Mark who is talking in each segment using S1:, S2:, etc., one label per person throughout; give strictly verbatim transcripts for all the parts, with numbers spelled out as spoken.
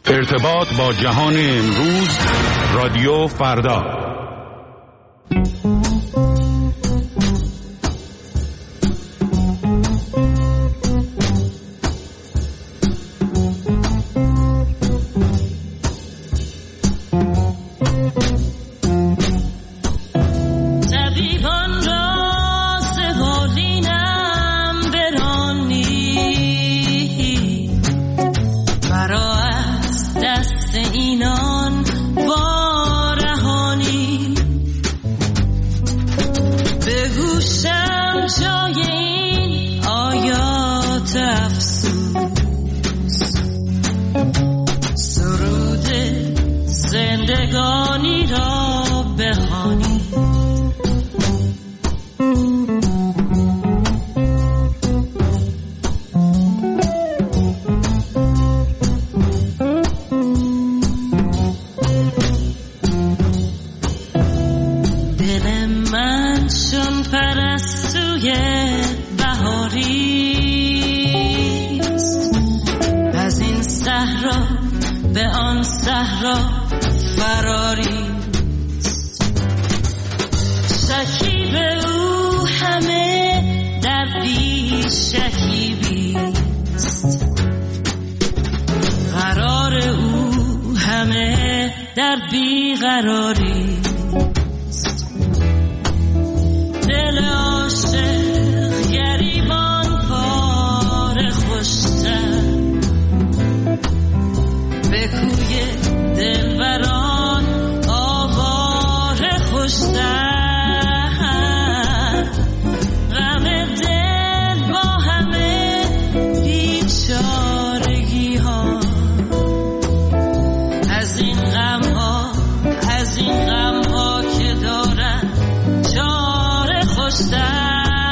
S1: ارتباط با جهان امروز، رادیو فردا.
S2: زندگانی را بخوانی. دل من چون پرستوی بهاریست، از این صحرا به آن صحرا فراریست. شکیب او همه در بی شکیبیست، قرار او همه در بی قراریست. دل عاشق گریبان پاره خوشتر، به کوی دلبران آواره خوشتر. غم دل با همه بیچارگی ها، از این غم ها از این غم ها که دارن چاره خوشتر.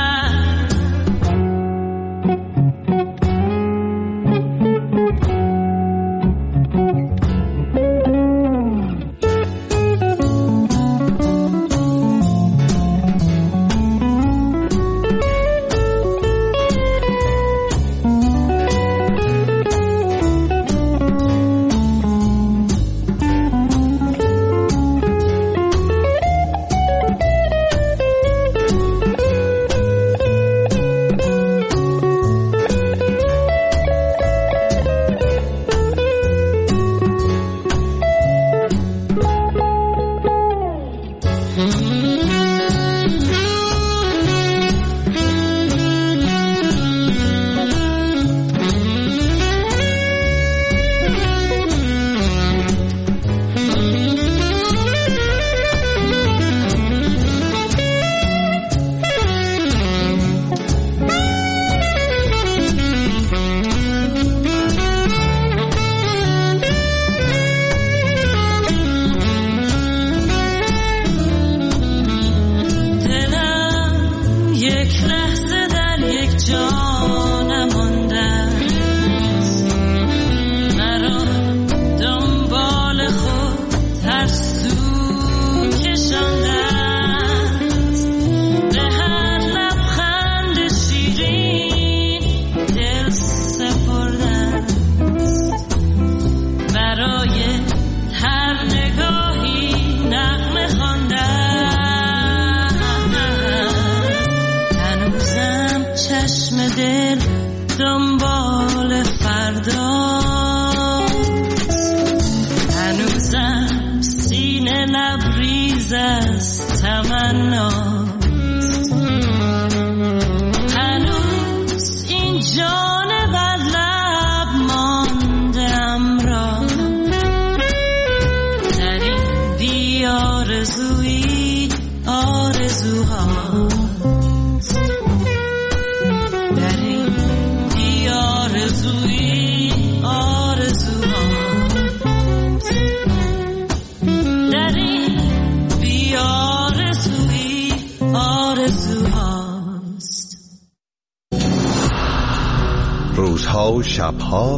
S3: روزها و شبها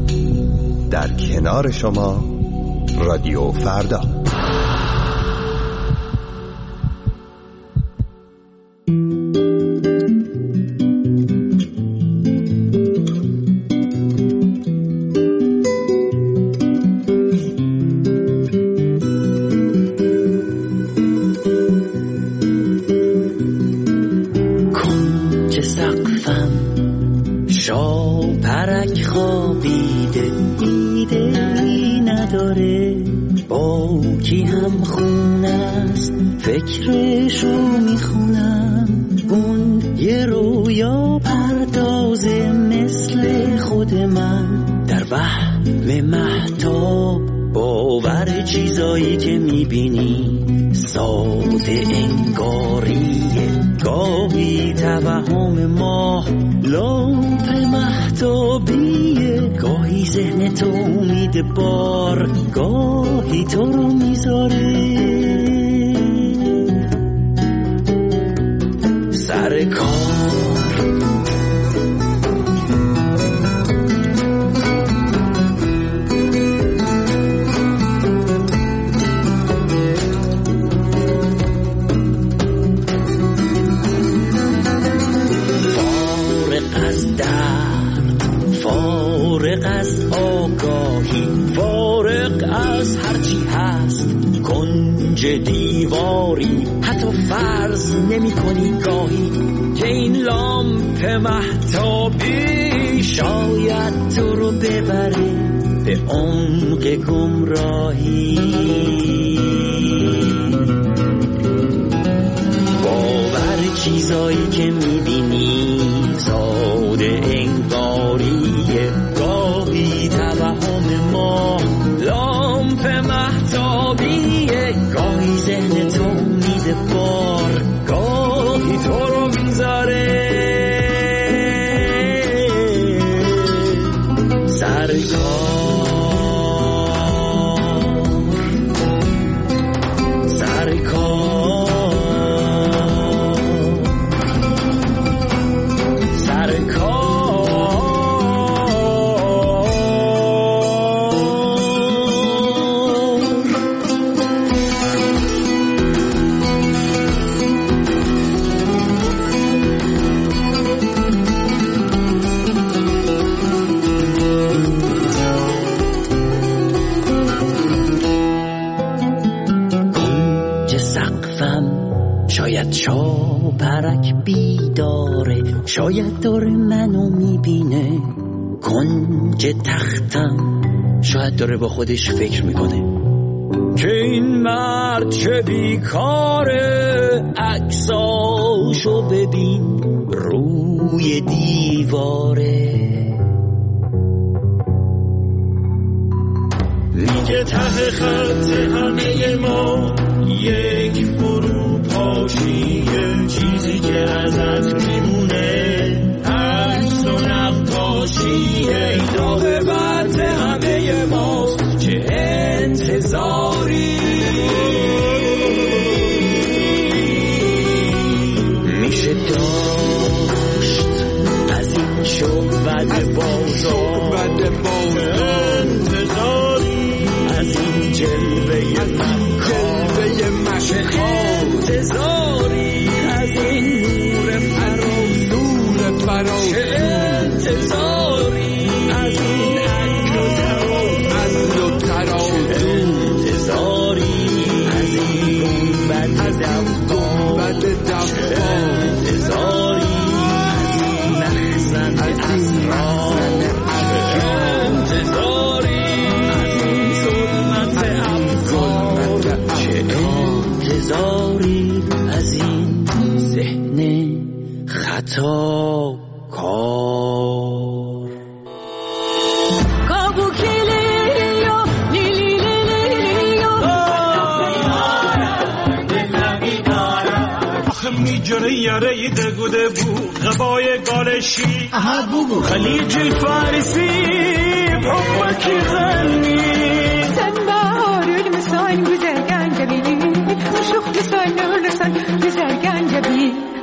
S3: در کنار شما، رادیو فردا.
S4: خوابیده ایده نداره، با کی هم خونه است فکرشو میخونم. اون یه رویا پردازه مثل خود من، در وهم مهتاب باور چیزایی که میبینی ساده انگاریه. گاهی توهم ما لامپ مهتابیه، گاهی ذهن تو امید بار، گاهی تو رو میذاره سر کار. فارغ از آگاهی، فارغ از هرچی هست کنج دیواری، حتی فرض نمی کنی گاهی که این لامپ مهتابی شاید تو رو ببره به عمق گمراهی. باور چیزایی که میبینی ساده انگاریه، گاهی توهم ما لامپ مهتابیه، گاهی ذهن تو میده بار، گاهی تو رو میذاره سر کار. سر کار سر کار شاید چاپرک بیداره، شاید داره منو میبینه. کنج تختم شاید داره با خودش فکر میکنه که این مرد چه بیکاره، عکساشو ببین روی دیواره. میگه ته خط همه ما یک فروپاشیه، چیزی که ازت میمونه عکس و نقاشیه. راه بعد همه ماست چه انتظاری، میشه داشت از این شعبد بازار انتظاری، از این جلوه انتظاری، از این نور فراز نور فراز انتظاری، از این عقل و تراز عقل و تراز انتظاری، از این گنبد گنبد دفار انتظاری، از این مخزن اسرار انتظاری، از این ظلمت افکار چه انتظاری، از این ذهن خطا کار.
S5: میجره یاره دگوده بود غبای گالشی خلیج الفارسی بحبك يغني
S6: سنبار المسان بزرگان جبی مشوخ بسان نورسان بزرگان جبی.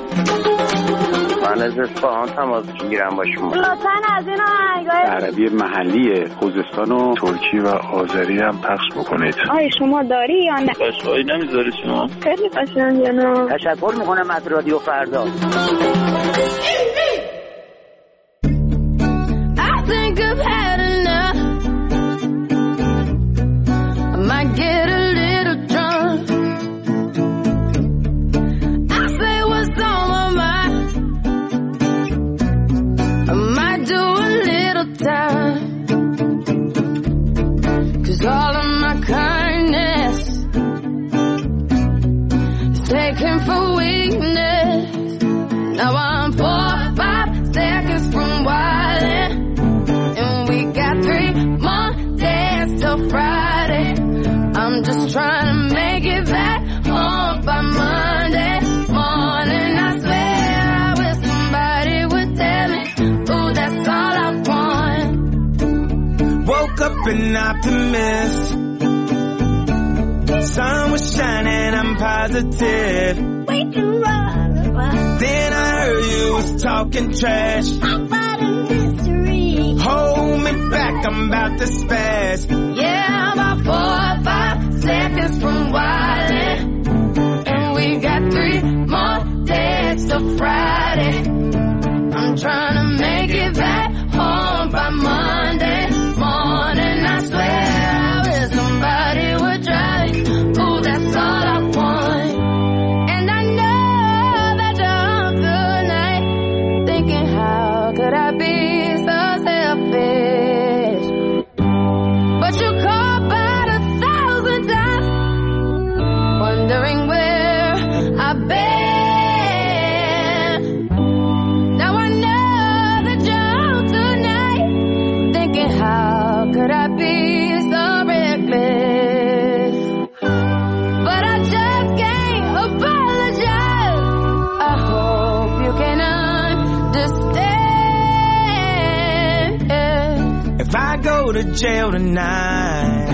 S7: من از اصفهان تماس میگیرم با شما.
S8: لطفاً از این آهنگای
S9: عربی محلی خوزستان و ترکی و آذری هم پخش بکنید.
S8: آی شما داری یا نه؟
S7: باشایی نمیذاری شما؟
S8: خیلی قشنگه نه؟
S7: تشکر میکنم از رادیو فردا.
S6: I think I've had enough. I might get a little drunk. I say what's on my mind. I might do a little time. till Friday. I'm just trying to make it back home by Monday morning. I swear I wish somebody would tell me, ooh, that's all I want.
S5: Woke up an optimist. Sun was shining, I'm positive.
S6: We can run.
S5: Then I heard you was talking trash.
S6: About a mystery.
S5: Hold me back, I'm about to spaz.
S6: Yeah, I'm about four or five seconds from wildin'. And we got three more days till Friday. I'm trying to make it back home by Monday morning. I swear I wish somebody would drive me. Ooh, that's all I want. And I know that you're good night, thinking how could I be so selfish? But you call about a thousand times, wondering where I've been. Now I know that you're tonight, thinking how could I be so reckless? But I just can't apologize. I hope you can understand.
S5: If I go to jail tonight,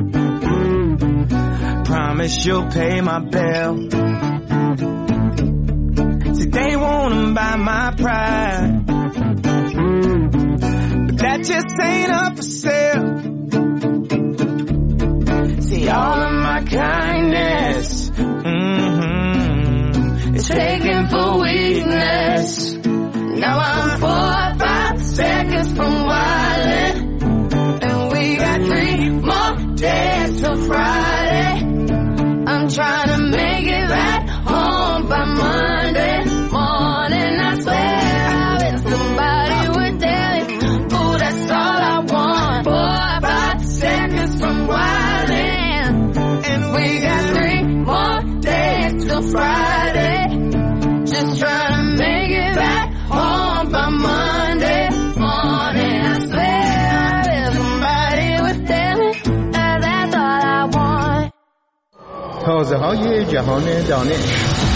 S5: promise you'll pay my bill. See, they wanna buy my pride, but that just ain't up for sale. See, all of my kindness, mm-hmm, it's taken for weakness. Now I'm four or five seconds from wildin', and we got three more days till Friday. I'm trying to make it back home by Monday morning. I swear I wish somebody would tell me, ooh, that's all I want. Four or five seconds from wildin', and we got three more days till Friday. Just trying to make it back home by Monday morning. I swear I wish somebody would tell me that that's all I want.
S3: تازه های جهان دانش.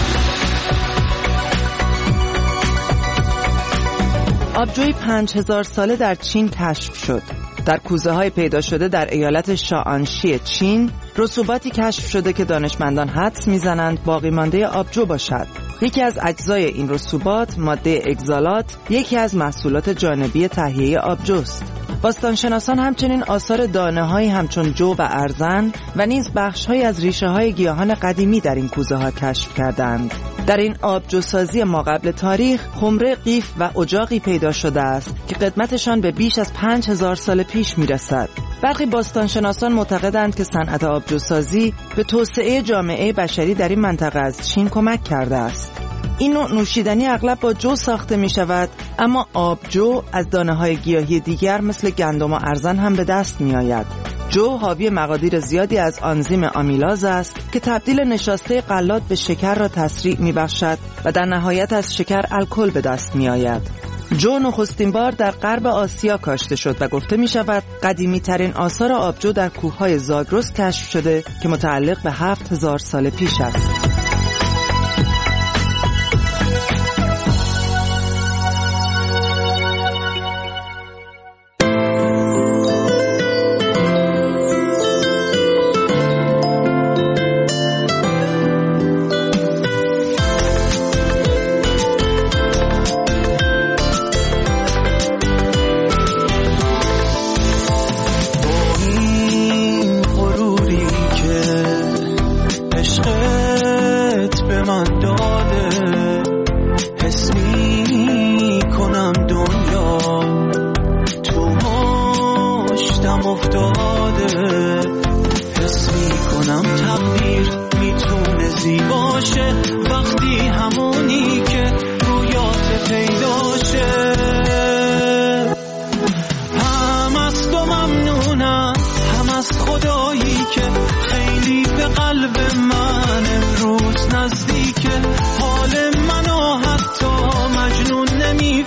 S10: آبجوی پنج هزار ساله در چین کشف شد. در کوزه های پیدا شده در ایالت شانشی چین، رسوباتی کشف شده که دانشمندان حدس میزنند باقی مانده آبجو باشد. یکی از اجزای این رسوبات، ماده اگزالات، یکی از محصولات جانبی تهیه آبجوست. باستانشناسان همچنین آثار دانه‌هایی همچون جو و ارزن و نیز بخش‌هایی از ریشه‌های گیاهان قدیمی در این کوزه‌ها کشف کردند. در این آبجوسازی ماقبل تاریخ، خمره قیف و اجاقی پیدا شده است که قدمتشان به بیش از پنج هزار سال پیش می‌رسد. برخی باستانشناسان معتقدند که صنعت آبجوسازی به توسعه جامعه بشری در این منطقه از چین کمک کرده است. این نوع نوشیدنی اغلب با جو ساخته می شود، اما آبجو از دانه‌های گیاهی دیگر مثل گندم و ارزن هم به دست می آید. جو حاوی مقادیر زیادی از آنزیم آمیلاز است که تبدیل نشاسته غلات به شکر را تسریع می بخشد و در نهایت از شکر الکل به دست می آید. جو نخستین بار در غرب آسیا کاشته شد و گفته می شود قدیمی ترین آثار آبجو در کوههای زاگرس کشف شده که متعلق به هفت هزار سال پیش است.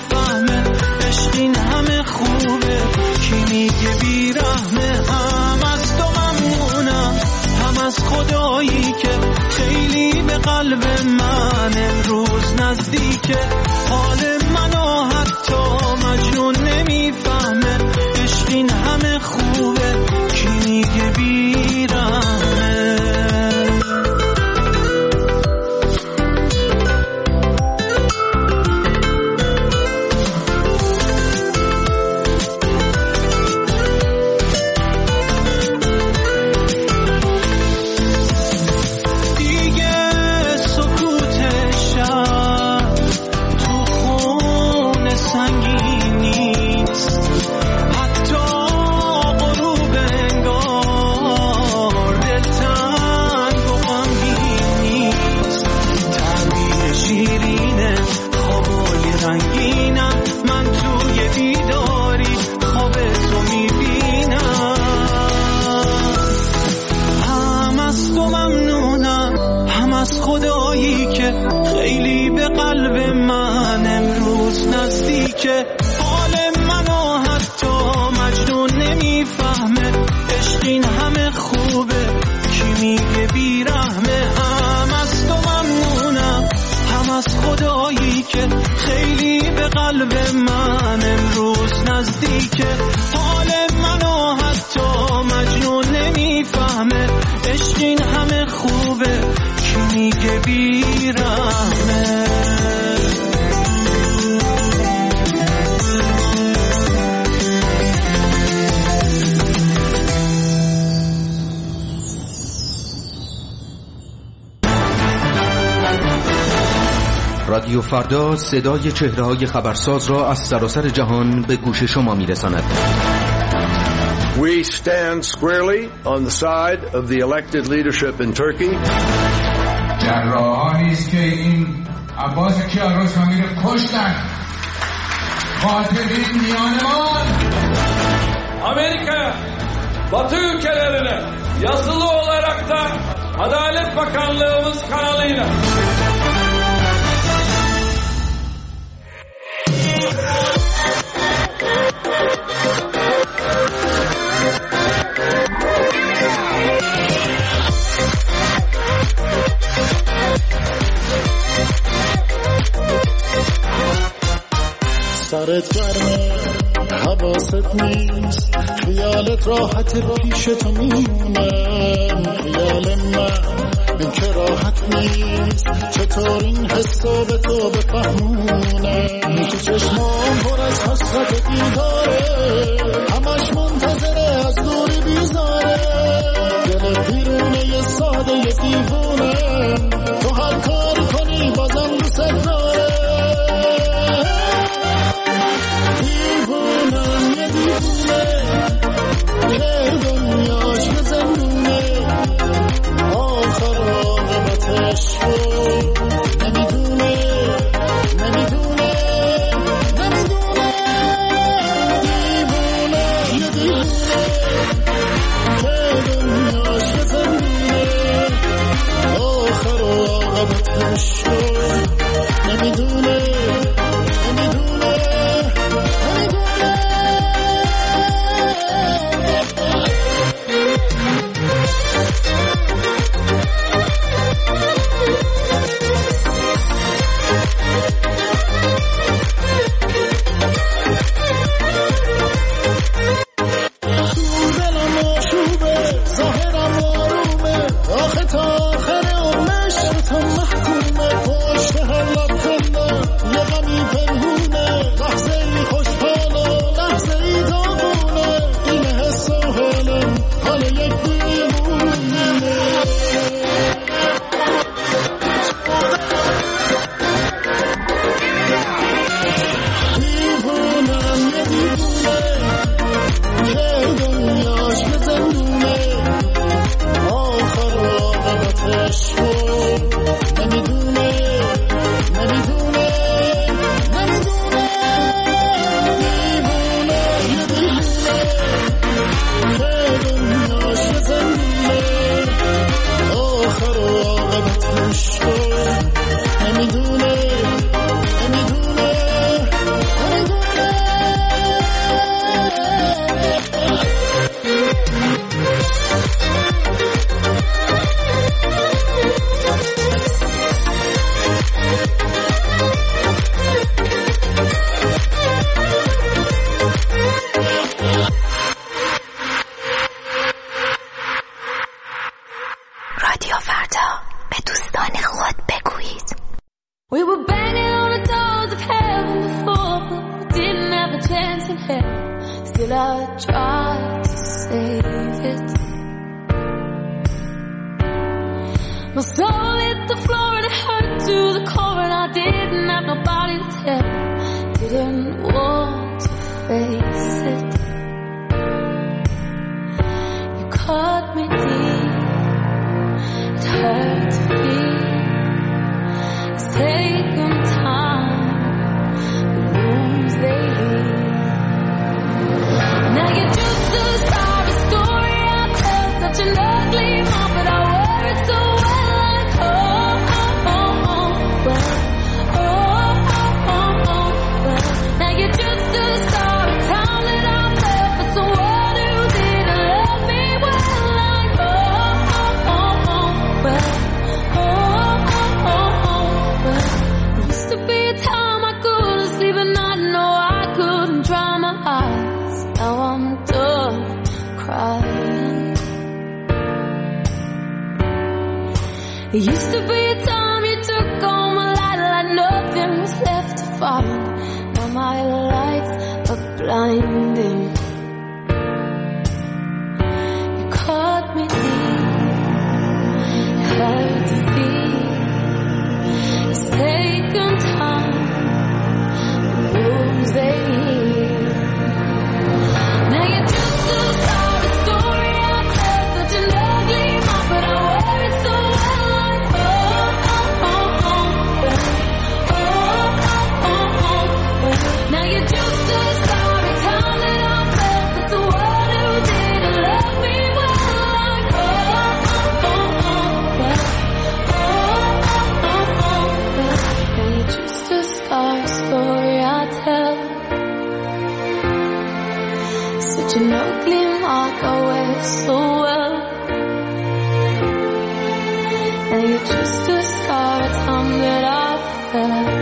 S5: همه خوبه کی میگه بیرحمه هم
S11: از خدایی که خیلی به قلب من امروز نزدیکه. حال منو حتی مجنون نمیفهمه، عشق این همه خوبه کی میگه بیرمه. که حال منو حتی مجنون نمیفهمه، عشق این همه خوبه کی میگه بیرحمه. هم از تو ممنونم هم از خدایی که خیلی به قلب من امروز نزدیکه. حال منو حتی مجنون نمیفهمه، عشق این همه خوبه کی میگه بیرحمه.
S12: رادیو فردا صدای چهره‌های خبرساز را از سراسر جهان به گوش شما می‌رساند.
S13: We stand squarely on the side of the elected leadership in Turkey.
S14: جراحانی است که این عباس کیارستمی رو کشتن. قاتلین میانمان.
S15: Amerika Batı ülkelerine yazılı olarak da Adalet Bakanlığımız kanalıyla
S16: سرت گرمه حواست نیست، خیالت راحت پیش تو میمونه. خیال من این که راحت نیست، چطور این حسو به تو بفهمونه. تو چشمام پر از حسرت دیداره، همش منتظره از دوری بیزاره. دل بیرونه یه ساده یه دیوونه، تو هر کاری کنی بازم دوست داره. دیوونم یه دیوونه که دنیاش یه زندونه، آخر عاقبتش رو نمیدونه نمیدونه نمیدونه. دیوونه یه دیوونه که دنیاش یه زندونه، آخر عاقبتش رو نمیدونه نمیدونه. She's
S17: فردا به دوستان خود بگویید.
S6: We were banging on the doors of heaven before, but we didn't have a chance in hell. Still I tried to save it. My soul hit the floor and it hurt to the core, and I didn't have nobody to tell. Didn't want to face it. You cut me deep. It hurt to feel. It's taken time. The wounds they heal. Now you're just a sorry story I tell. Such an ugly mom, but I wear it so well. Like oh, oh, oh, oh, well. Oh, oh, oh, oh, well. Now you're just a sorry time that I felt for someone who didn't love me well. Like oh, oh, oh, oh, well. Oh, oh, oh, oh, well. There used to be a time I couldn't sleep at night. No, I couldn't dry my eyes. Now I'm done crying. It used to be a time you took all my light like nothing was left to follow. Now my lights are blinding. You cut me deep. It hurt to feel. It's taken time. The wounds they heal. Now you're just a sorry story I tell. Such an ugly mom, but I wear it so well. Like oh, oh, oh, oh, well. Oh, oh, oh, oh, well. Now you're just a sorry time that I felt for the one who didn't love me well. Like oh, oh, oh, oh, well. Oh, oh, oh, oh, well. Now you're just a scar story I tell. Such an ugly mark I wear so well. And you're just a scar, a time that I felt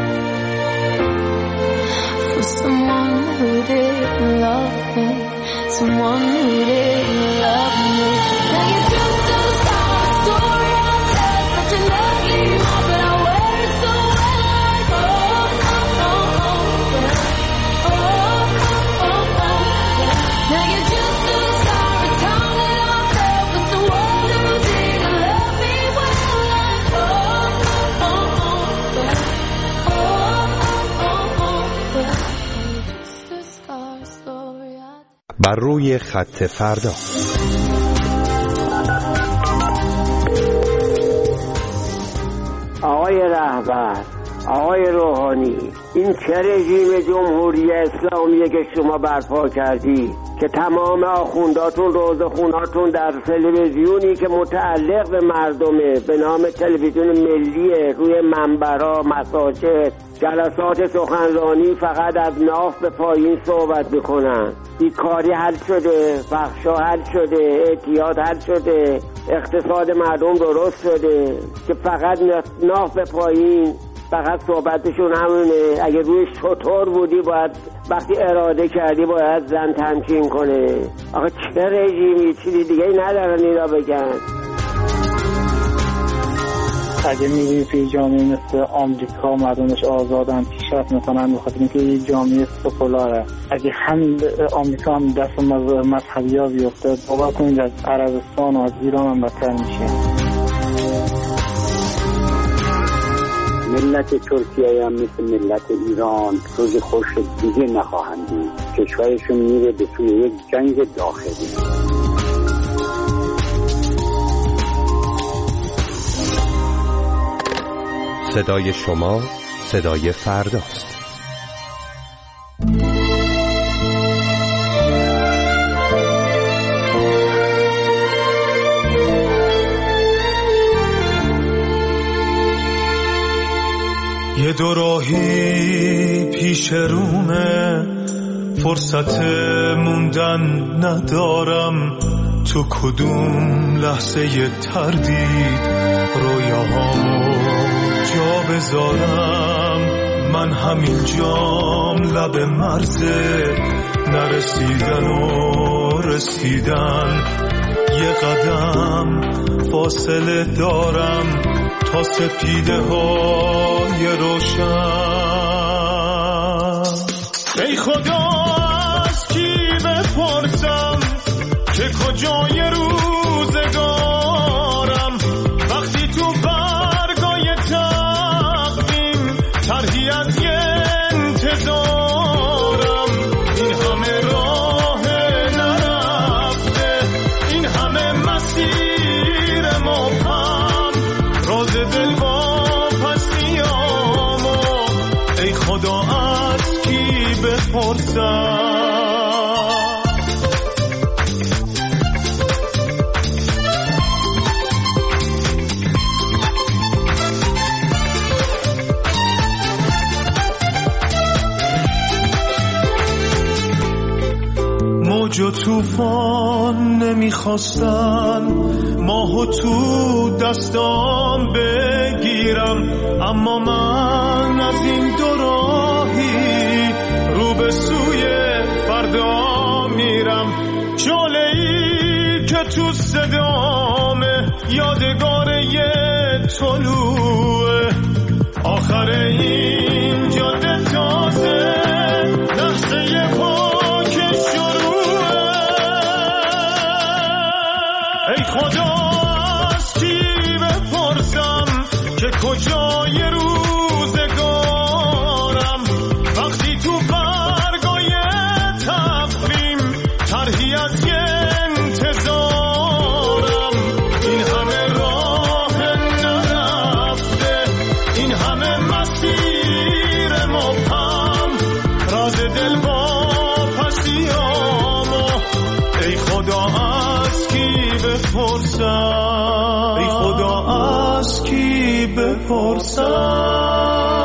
S6: for someone who didn't love me, someone who didn't love me. Now you're just a scar story I tell. Such an ugly mark, but I wear it so well. Like oh, oh, oh, oh, well. Oh, oh, oh, oh, well. Now you're just a sorry time that I felt for someone who didn't love me well. Like oh, oh, oh, oh, well. Oh, oh, oh, oh, well. Now you're just a scar story I tell.
S18: بر روی خط فردا.
S19: آقای رهبر، آقای روحانی، این چه رژیم جمهوری اسلامیه که شما برپا کردی که تمام آخونداتون روزخوناتون در تلویزیونی که متعلق به مردمه به نام تلویزیون ملیه روی منبرها، مساجد، جلسات سخنرانی فقط از ناف به پایین صحبت میکنن. بیکاری حل شده، فحشا حل شده، اعتیاد حل شده، اقتصاد مردم درست شده که فقط ناف به پایین، فقط صحبتشون همونه. اگه روی شطور بودی باید وقتی اراده کردی باید زن تمکین کنه. آخه چه رژیمی، چیزی دیگه ندارن اینا بگن.
S20: اگه میگی توی جامعه مثل آمریکا مردمش آزادن پیشرفت میکنن بخاطر اینکه یه جامعه سکولاره. اگه هم آمریکا هم دست مذهبی ها بیفته باور کنید از عربستان و از ایران هم بدتر میشه.
S21: ملت ترکیه هم مثل ملت ایران روز خوش دیگه نخواهند دید. کشورشون میره به سوی یک جنگ داخلی.
S18: صدای شما صدای فرداست.
S11: یه دو راهی پیش رومه، فرصت موندن ندارم، تو کدوم لحظه ی تردید رویاهامو جا بذارم. من همین جام لب مرزه، نرسیدن و رسیدن یه قدم فاصله دارم تا سپیده های روشن. ای خدا از کی بپرسم که کجای روزگارم، وقتی تو برگای تقویم طرحی از یه انتظارم. این همه راه نرفته، این همه مسیر مبهم، راز دل واپس نیامو ای خدا از کی بپرسم. موج و توفان نمیخواستن ماهو تو دستام بگیرم، اما من از این دو راهی رو به سوی فردا میرم. شعله‌ای که تو صدامه یادگار یه طلوعه، آخر این جاده تازه لحظه پاک شروعه. ای خدا از کی بپرسم که کجای روزگارم، وقتی تو برگای تقویم طرحی از یه انتظارم. این همه راه نرفته، این همه مسیر مبهم، راز دل واپسیامو ای خدا از کی بپرسم، ای خدا از کی بپرسم.